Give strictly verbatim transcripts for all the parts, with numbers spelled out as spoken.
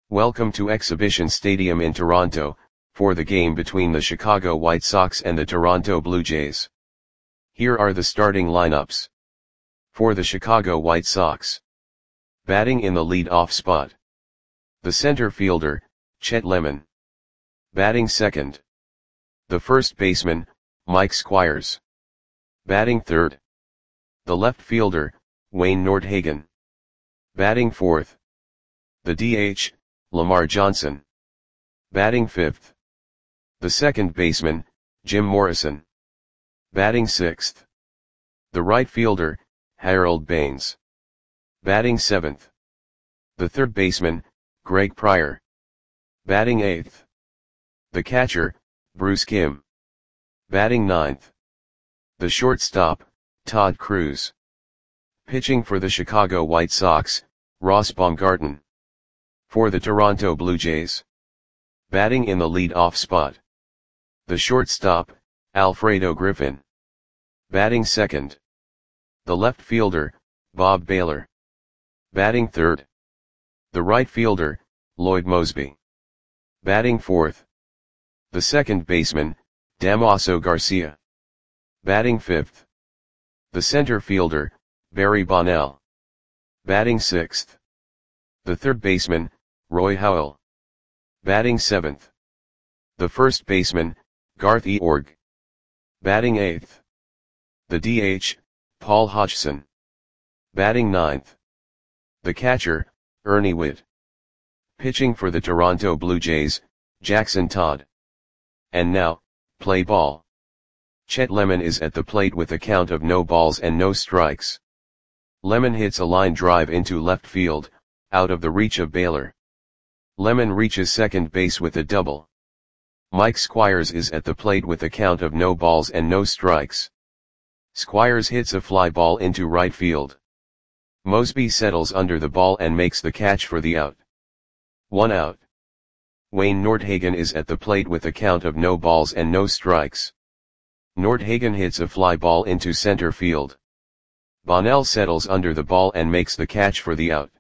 Welcome to Exhibition Stadium in Toronto, for the game between the Chicago White Sox and the Toronto Blue Jays. Here are the starting lineups. For the Chicago White Sox. Batting in the lead-off spot. The center fielder, Chet Lemon. Batting second. The first baseman, Mike Squires. Batting third. The left fielder, Wayne Nordhagen. Batting fourth. The D H, Lamar Johnson. Batting fifth. The second baseman, Jim Morrison. Batting sixth. The right fielder, Harold Baines. Batting seventh. The third baseman, Greg Pryor. Batting eighth. The catcher, Bruce Kim. Batting ninth. The shortstop, Todd Cruz. Pitching for the Chicago White Sox, Ross Baumgarten. For the Toronto Blue Jays. Batting in the lead-off spot. The shortstop, Alfredo Griffin. Batting second. The left fielder, Bob Baylor. Batting third. The right fielder, Lloyd Moseby. Batting fourth. The second baseman, Damaso Garcia. Batting fifth. The center fielder, Barry Bonnell. Batting sixth. The third baseman, Roy Howell. Batting seventh. The first baseman, Garth Eorg. Batting eighth. The D H, Paul Hodgson. Batting ninth. The catcher, Ernie Whitt. Pitching for the Toronto Blue Jays, Jackson Todd. And now, play ball. Chet Lemon is at the plate with a count of no balls and no strikes. Lemon hits a line drive into left field, out of the reach of Baylor. Lemon reaches second base with a double. Mike Squires is at the plate with a count of no balls and no strikes. Squires hits a fly ball into right field. Moseby settles under the ball and makes the catch for the out. One out. Wayne Nordhagen is at the plate with a count of no balls and no strikes. Nordhagen hits a fly ball into center field. Bonnell settles under the ball and makes the catch for the out.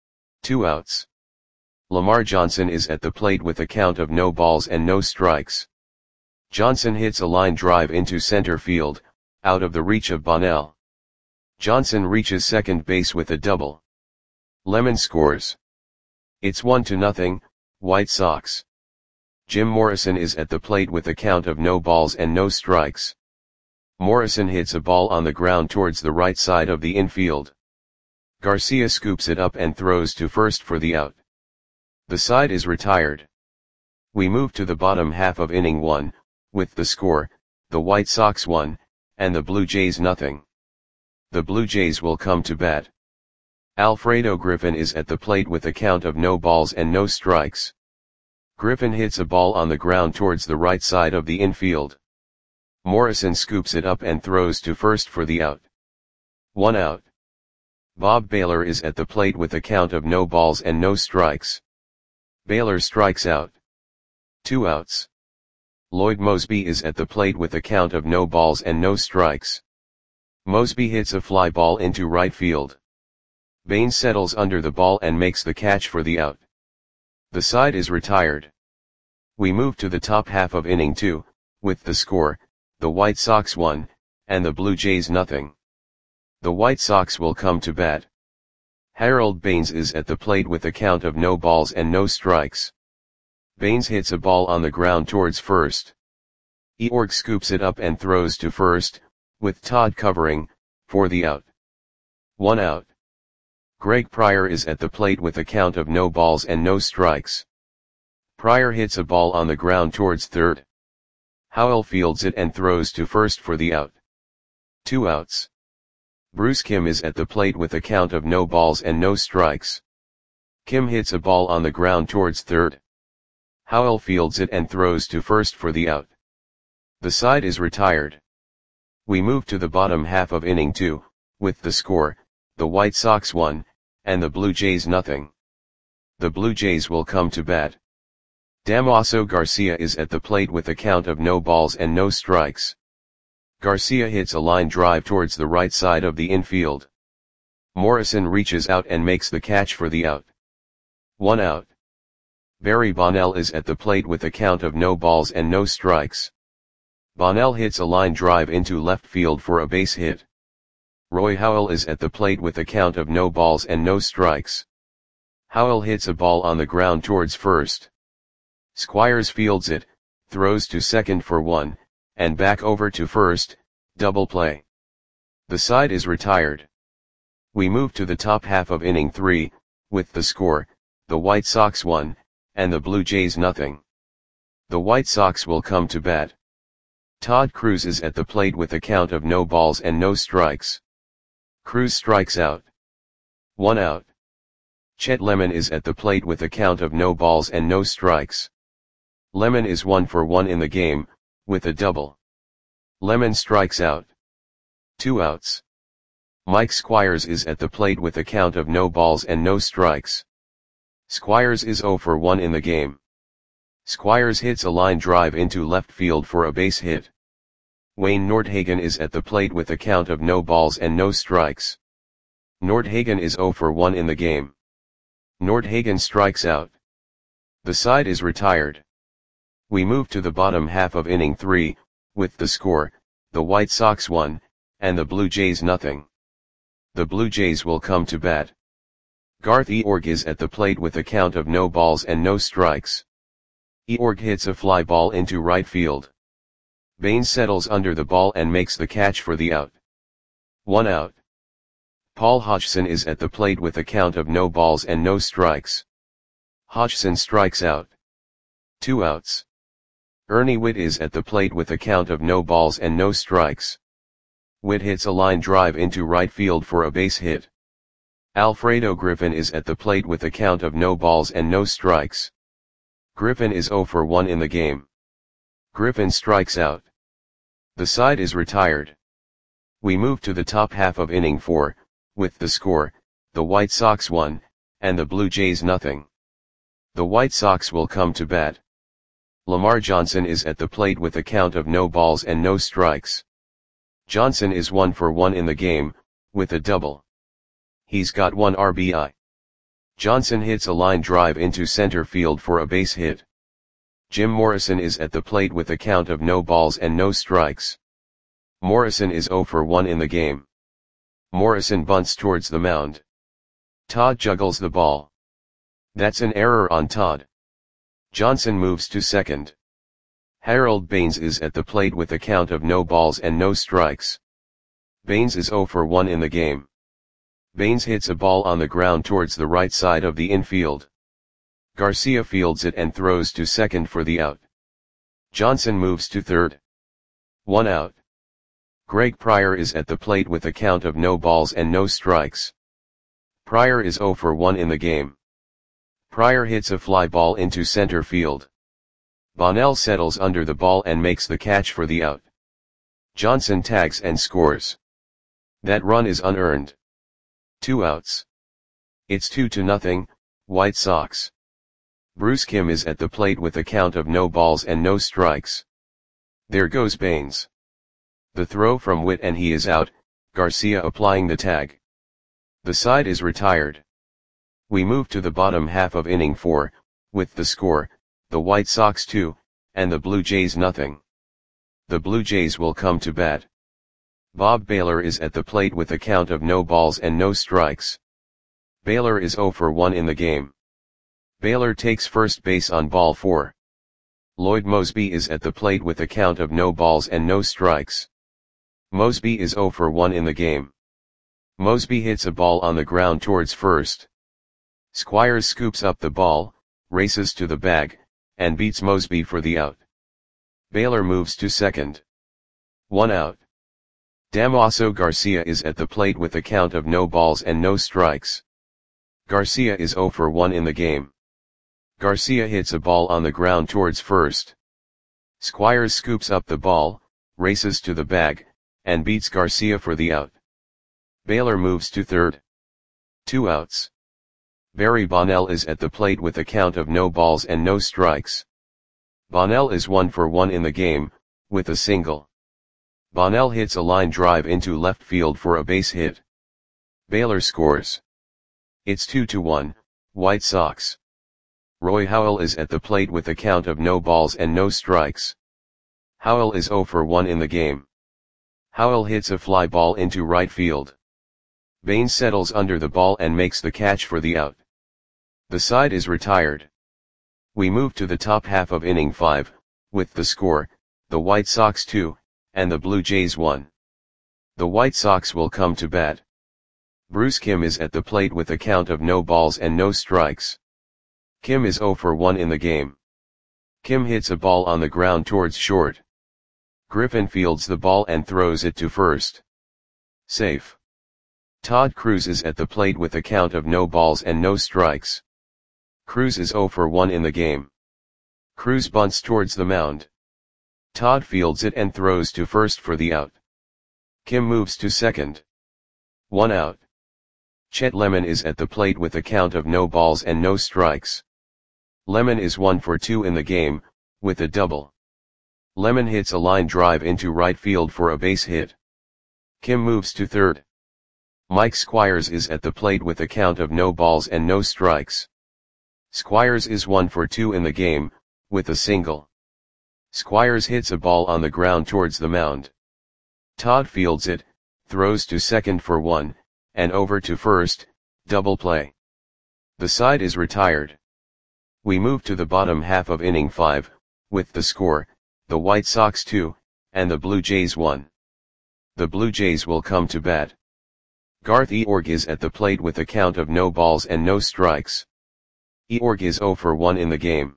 Two outs. Lamar Johnson is at the plate with a count of no balls and no strikes. Johnson hits a line drive into center field, out of the reach of Bonnell. Johnson reaches second base with a double. Lemon scores. It's one to nothing, White Sox. Jim Morrison is at the plate with a count of no balls and no strikes. Morrison hits a ball on the ground towards the right side of the infield. Garcia scoops it up and throws to first for the out. The side is retired. We move to the bottom half of inning one, with the score, the White Sox one, and the Blue Jays nothing. The Blue Jays will come to bat. Alfredo Griffin is at the plate with a count of no balls and no strikes. Griffin hits a ball on the ground towards the right side of the infield. Morrison scoops it up and throws to first for the out. One out. Bob Baylor is at the plate with a count of no balls and no strikes. Baylor strikes out. Two outs. Lloyd Moseby is at the plate with a count of no balls and no strikes. Moseby hits a fly ball into right field. Baines settles under the ball and makes the catch for the out. The side is retired. We move to the top half of inning two, with the score, the White Sox one, and the Blue Jays nothing. The White Sox will come to bat. Harold Baines is at the plate with a count of no balls and no strikes. Baines hits a ball on the ground towards first. Eorg scoops it up and throws to first, with Todd covering, for the out. One out. Greg Pryor is at the plate with a count of no balls and no strikes. Pryor hits a ball on the ground towards third. Howell fields it and throws to first for the out. Two outs. Bruce Kim is at the plate with a count of no balls and no strikes. Kim hits a ball on the ground towards third. Howell fields it and throws to first for the out. The side is retired. We move to the bottom half of inning two, with the score, the White Sox one, and the Blue Jays nothing. The Blue Jays will come to bat. Damaso Garcia is at the plate with a count of no balls and no strikes. Garcia hits a line drive towards the right side of the infield. Morrison reaches out and makes the catch for the out. One out. Barry Bonnell is at the plate with a count of no balls and no strikes. Bonnell hits a line drive into left field for a base hit. Roy Howell is at the plate with a count of no balls and no strikes. Howell hits a ball on the ground towards first. Squires fields it, throws to second for one, and back over to first, double play. The side is retired. We move to the top half of inning three, with the score, the White Sox one, and the Blue Jays nothing. The White Sox will come to bat. Todd Cruz is at the plate with a count of no balls and no strikes. Cruz strikes out. One out. Chet Lemon is at the plate with a count of no balls and no strikes. Lemon is one for one in the game, with a double. Lemon strikes out. Two outs. Mike Squires is at the plate with a count of no balls and no strikes. Squires is zero for one in the game. Squires hits a line drive into left field for a base hit. Wayne Nordhagen is at the plate with a count of no balls and no strikes. Nordhagen is zero for one in the game. Nordhagen strikes out. The side is retired. We move to the bottom half of inning three, with the score, the White Sox one, and the Blue Jays nothing. The Blue Jays will come to bat. Garth Eorg is at the plate with a count of no balls and no strikes. Eorg hits a fly ball into right field. Baines settles under the ball and makes the catch for the out. One out. Paul Hodgson is at the plate with a count of no balls and no strikes. Hodgson strikes out. Two outs. Ernie Whitt is at the plate with a count of no balls and no strikes. Whitt hits a line drive into right field for a base hit. Alfredo Griffin is at the plate with a count of no balls and no strikes. Griffin is zero for one in the game. Griffin strikes out. The side is retired. We move to the top half of inning four, with the score, the White Sox one, and the Blue Jays nothing. The White Sox will come to bat. Lamar Johnson is at the plate with a count of no balls and no strikes. Johnson is one for one in the game, with a double. He's got one R B I. Johnson hits a line drive into center field for a base hit. Jim Morrison is at the plate with a count of no balls and no strikes. Morrison is zero for one in the game. Morrison bunts towards the mound. Todd juggles the ball. That's an error on Todd. Johnson moves to second. Harold Baines is at the plate with a count of no balls and no strikes. Baines is zero for one in the game. Baines hits a ball on the ground towards the right side of the infield. Garcia fields it and throws to second for the out. Johnson moves to third. One out. Greg Pryor is at the plate with a count of no balls and no strikes. Pryor is zero for one in the game. Pryor hits a fly ball into center field. Bonnell settles under the ball and makes the catch for the out. Johnson tags and scores. That run is unearned. Two outs. It's two to nothing, White Sox. Bruce Kim is at the plate with a count of no balls and no strikes. There goes Baines. The throw from Whitt and he is out, Garcia applying the tag. The side is retired. We move to the bottom half of inning four, with the score, the White Sox two, and the Blue Jays nothing. The Blue Jays will come to bat. Bob Baylor is at the plate with a count of no balls and no strikes. Baylor is zero for one in the game. Baylor takes first base on ball four. Lloyd Mosby is at the plate with a count of no balls and no strikes. Mosby is zero for one in the game. Mosby hits a ball on the ground towards first. Squires scoops up the ball, races to the bag, and beats Mosby for the out. Baylor moves to second. One out. Damaso Garcia is at the plate with a count of no balls and no strikes. Garcia is zero for one in the game. Garcia hits a ball on the ground towards first. Squires scoops up the ball, races to the bag, and beats Garcia for the out. Baylor moves to third. Two outs. Barry Bonnell is at the plate with a count of no balls and no strikes. Bonnell is one for one in the game, with a single. Bonnell hits a line drive into left field for a base hit. Baylor scores. It's two to one, White Sox. Roy Howell is at the plate with a count of no balls and no strikes. Howell is zero for one in the game. Howell hits a fly ball into right field. Baines settles under the ball and makes the catch for the out. The side is retired. We move to the top half of inning five, with the score, the White Sox two, and the Blue Jays one. The White Sox will come to bat. Bruce Kim is at the plate with a count of no balls and no strikes. Kim is zero for one in the game. Kim hits a ball on the ground towards short. Griffin fields the ball and throws it to first. Safe. Todd Cruz is at the plate with a count of no balls and no strikes. Cruz is zero for one in the game. Cruz bunts towards the mound. Todd fields it and throws to first for the out. Kim moves to second. One out. Chet Lemon is at the plate with a count of no balls and no strikes. Lemon is one for two in the game, with a double. Lemon hits a line drive into right field for a base hit. Kim moves to third. Mike Squires is at the plate with a count of no balls and no strikes. Squires is one for two in the game, with a single. Squires hits a ball on the ground towards the mound. Todd fields it, throws to second for one, and over to first, double play. The side is retired. We move to the bottom half of inning five, with the score, the White Sox two, and the Blue Jays one. The Blue Jays will come to bat. Garth Eorg is at the plate with a count of no balls and no strikes. Eorg is zero for one in the game.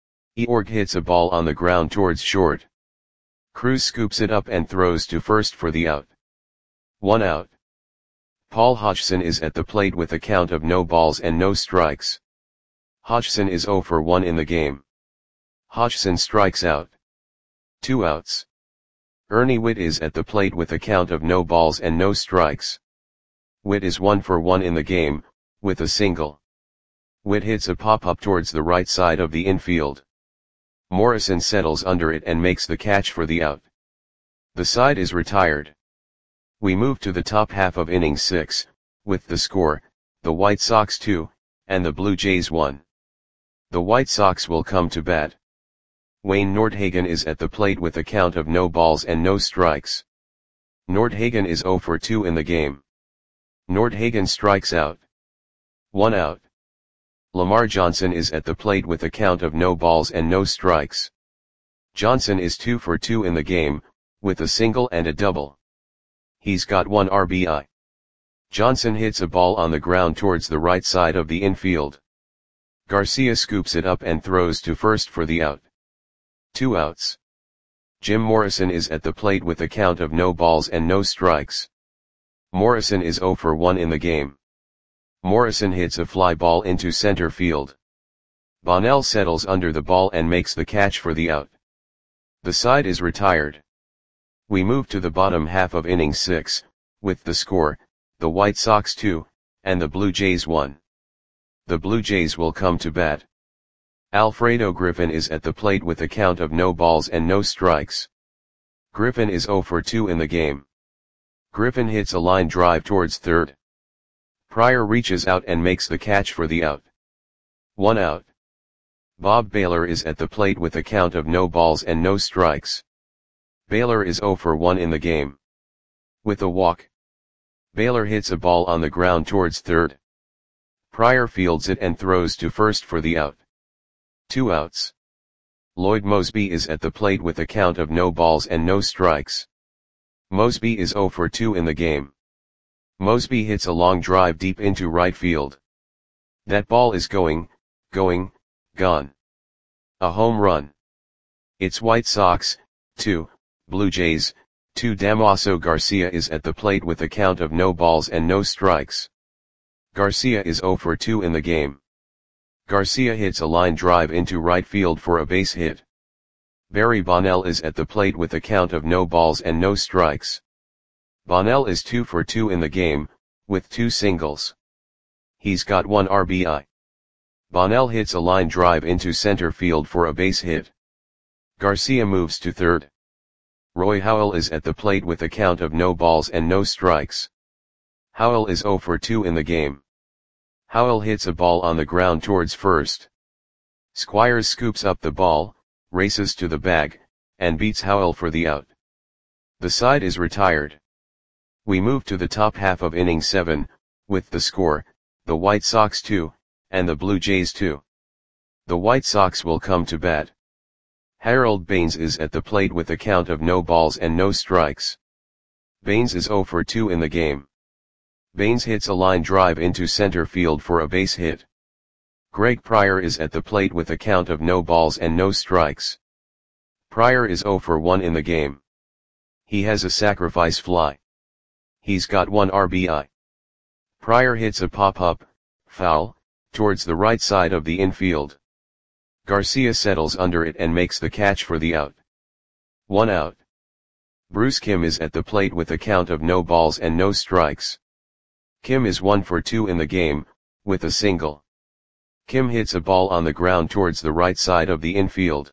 Eorg hits a ball on the ground towards short. Cruz scoops it up and throws to first for the out. One out. Paul Hodgson is at the plate with a count of no balls and no strikes. Hodgson is zero for one in the game. Hodgson strikes out. Two outs. Ernie Whitt is at the plate with a count of no balls and no strikes. Whitt is one for one in the game, with a single. Whitt hits a pop-up towards the right side of the infield. Morrison settles under it and makes the catch for the out. The side is retired. We move to the top half of inning six, with the score, the White Sox two, and the Blue Jays one. The White Sox will come to bat. Wayne Nordhagen is at the plate with a count of no balls and no strikes. Nordhagen is zero for two in the game. Nordhagen strikes out. One out. Lamar Johnson is at the plate with a count of no balls and no strikes. Johnson is two for two in the game, with a single and a double. He's got one R B I. Johnson hits a ball on the ground towards the right side of the infield. Garcia scoops it up and throws to first for the out. Two outs. Jim Morrison is at the plate with a count of no balls and no strikes. Morrison is zero for one in the game. Morrison hits a fly ball into center field. Bonnell settles under the ball and makes the catch for the out. The side is retired. We move to the bottom half of inning six, with the score, the White Sox two, and the Blue Jays one. The Blue Jays will come to bat. Alfredo Griffin is at the plate with a count of no balls and no strikes. Griffin is zero for two in the game. Griffin hits a line drive towards third. Pryor reaches out and makes the catch for the out. One out. Bob Baylor is at the plate with a count of no balls and no strikes. Baylor is zero for one in the game. With a walk. Baylor hits a ball on the ground towards third. Pryor fields it and throws to first for the out. Two outs. Lloyd Mosby is at the plate with a count of no balls and no strikes. Mosby is zero for two in the game. Mosby hits a long drive deep into right field. That ball is going, going, gone. A home run. It's White Sox, two, Blue Jays, two. Damaso Garcia is at the plate with a count of no balls and no strikes. Garcia is zero for two in the game. Garcia hits a line drive into right field for a base hit. Barry Bonnell is at the plate with a count of no balls and no strikes. Bonnell is two for two in the game, with two singles. He's got one R B I. Bonnell hits a line drive into center field for a base hit. Garcia moves to third. Roy Howell is at the plate with a count of no balls and no strikes. Howell is zero for two in the game. Howell hits a ball on the ground towards first. Squires scoops up the ball, races to the bag, and beats Howell for the out. The side is retired. We move to the top half of inning seven, with the score, the White Sox two, and the Blue Jays two. The White Sox will come to bat. Harold Baines is at the plate with a count of no balls and no strikes. Baines is oh for two in the game. Baines hits a line drive into center field for a base hit. Greg Pryor is at the plate with a count of no balls and no strikes. Pryor is oh for one in the game. He has a sacrifice fly. He's got one R B I. Pryor hits a pop-up, foul, towards the right side of the infield. Garcia settles under it and makes the catch for the out. One out. Bruce Kim is at the plate with a count of no balls and no strikes. Kim is one for two in the game, with a single. Kim hits a ball on the ground towards the right side of the infield.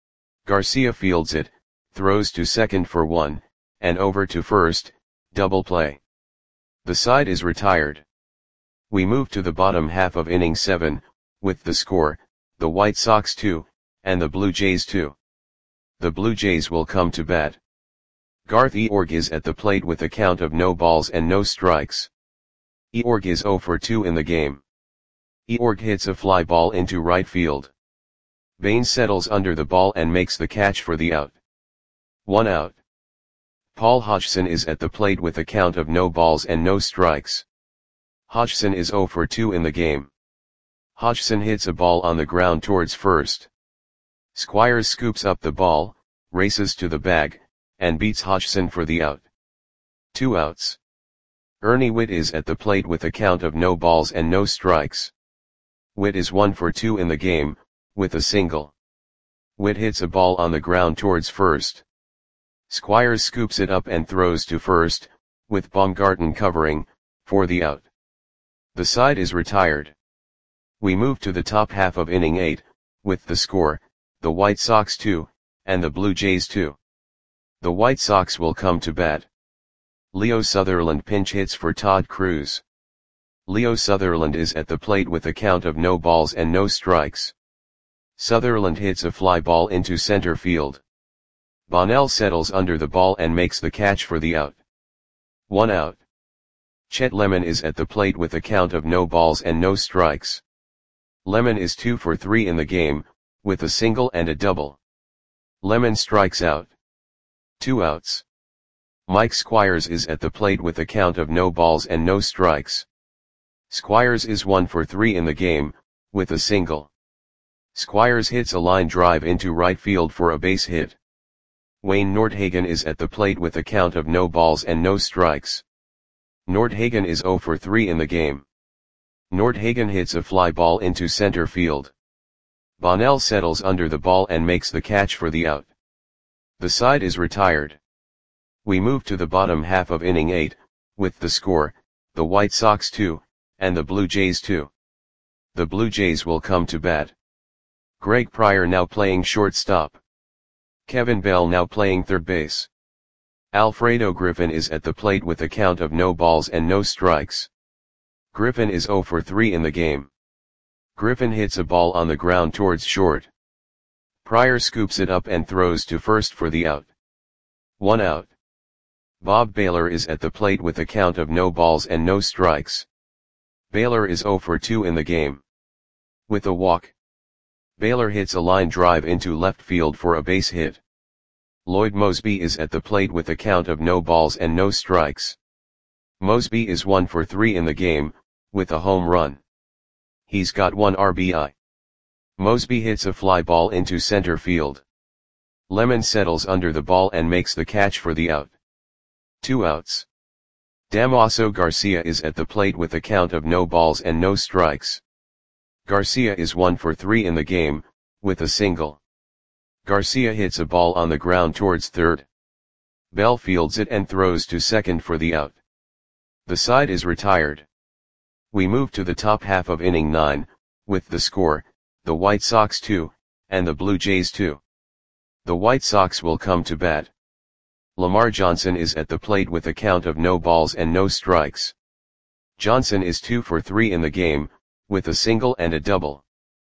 Garcia fields it, throws to second for one, and over to first, double play. The side is retired. We move to the bottom half of inning seven, with the score, the White Sox two, and the Blue Jays two. The Blue Jays will come to bat. Garth Eorg is at the plate with a count of no balls and no strikes. Eorg is oh for two in the game. Eorg hits a fly ball into right field. Baines settles under the ball and makes the catch for the out. One out. Paul Hodgson is at the plate with a count of no balls and no strikes. Hodgson is oh for two in the game. Hodgson hits a ball on the ground towards first. Squires scoops up the ball, races to the bag, and beats Hodgson for the out. Two outs. Ernie Whitt is at the plate with a count of no balls and no strikes. Whitt is one for two in the game, with a single. Whitt hits a ball on the ground towards first. Squires scoops it up and throws to first, with Baumgarten covering, for the out. The side is retired. We move to the top half of inning eight, with the score, the White Sox two, and the Blue Jays two. The White Sox will come to bat. Leo Sutherland pinch hits for Todd Cruz. Leo Sutherland is at the plate with a count of no balls and no strikes. Sutherland hits a fly ball into center field. Bonnell settles under the ball and makes the catch for the out. One out. Chet Lemon is at the plate with a count of no balls and no strikes. Lemon is two for three in the game, with a single and a double. Lemon strikes out. Two outs. Mike Squires is at the plate with a count of no balls and no strikes. Squires is one for three in the game, with a single. Squires hits a line drive into right field for a base hit. Wayne Nordhagen is at the plate with a count of no balls and no strikes. Nordhagen is oh for three in the game. Nordhagen hits a fly ball into center field. Bonnell settles under the ball and makes the catch for the out. The side is retired. We move to the bottom half of inning eight, with the score, the White Sox two, and the Blue Jays two. The Blue Jays will come to bat. Greg Pryor now playing shortstop. Kevin Bell now playing third base. Alfredo Griffin is at the plate with a count of no balls and no strikes. Griffin is oh for three in the game. Griffin hits a ball on the ground towards short. Pryor scoops it up and throws to first for the out. One out. Bob Baylor is at the plate with a count of no balls and no strikes. Baylor is oh for two in the game. With a walk. Baylor hits a line drive into left field for a base hit. Lloyd Mosby is at the plate with a count of no balls and no strikes. Mosby is one for three in the game, with a home run. He's got one R B I. Mosby hits a fly ball into center field. Lemon settles under the ball and makes the catch for the out. Two outs. Damaso Garcia is at the plate with a count of no balls and no strikes. Garcia is one for three in the game, with a single. Garcia hits a ball on the ground towards third. Bell fields it and throws to second for the out. The side is retired. We move to the top half of inning nine, with the score, the White Sox two, and the Blue Jays two. The White Sox will come to bat. Lamar Johnson is at the plate with a count of no balls and no strikes. Johnson is two for three in the game, with a single and a double.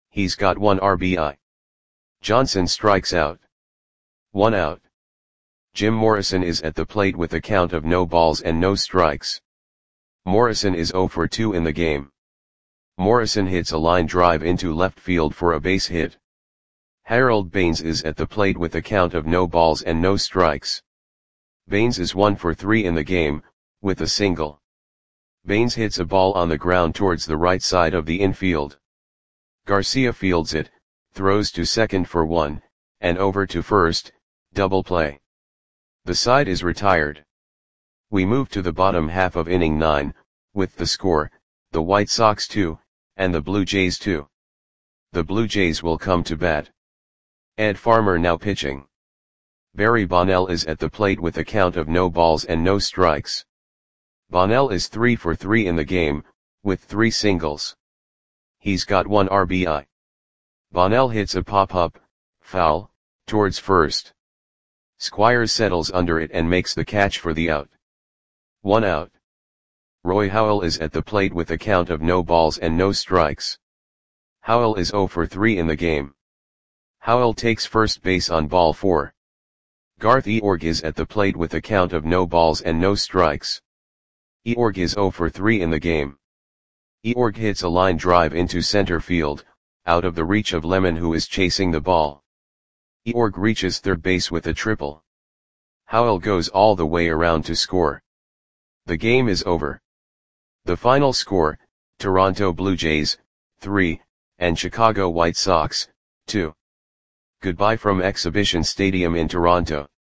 He's got one R B I. Johnson strikes out. One out. Jim Morrison is at the plate with a count of no balls and no strikes. Morrison is zero for two in the game. Morrison hits a line drive into left field for a base hit. Harold Baines is at the plate with a count of no balls and no strikes. Baines is one for three in the game, with a single. Baines hits a ball on the ground towards the right side of the infield. Garcia fields it, throws to second for one, and over to first, double play. The side is retired. We move to the bottom half of inning nine, with the score, the White Sox two, and the Blue Jays two. The Blue Jays will come to bat. Ed Farmer now pitching. Barry Bonnell is at the plate with a count of no balls and no strikes. Bonnell is three for three in the game, with three singles. He's got one R B I. Bonnell hits a pop-up, foul, towards first. Squires settles under it and makes the catch for the out. One out. Roy Howell is at the plate with a count of no balls and no strikes. Howell is zero for three in the game. Howell takes first base on ball four. Garth Eorg is at the plate with a count of no balls and no strikes. Eorg is zero for three in the game. Eorg hits a line drive into center field, out of the reach of Lemon, who is chasing the ball. Eorg reaches third base with a triple. Howell goes all the way around to score. The game is over. The final score, Toronto Blue Jays, three, and Chicago White Sox, two. Goodbye from Exhibition Stadium in Toronto.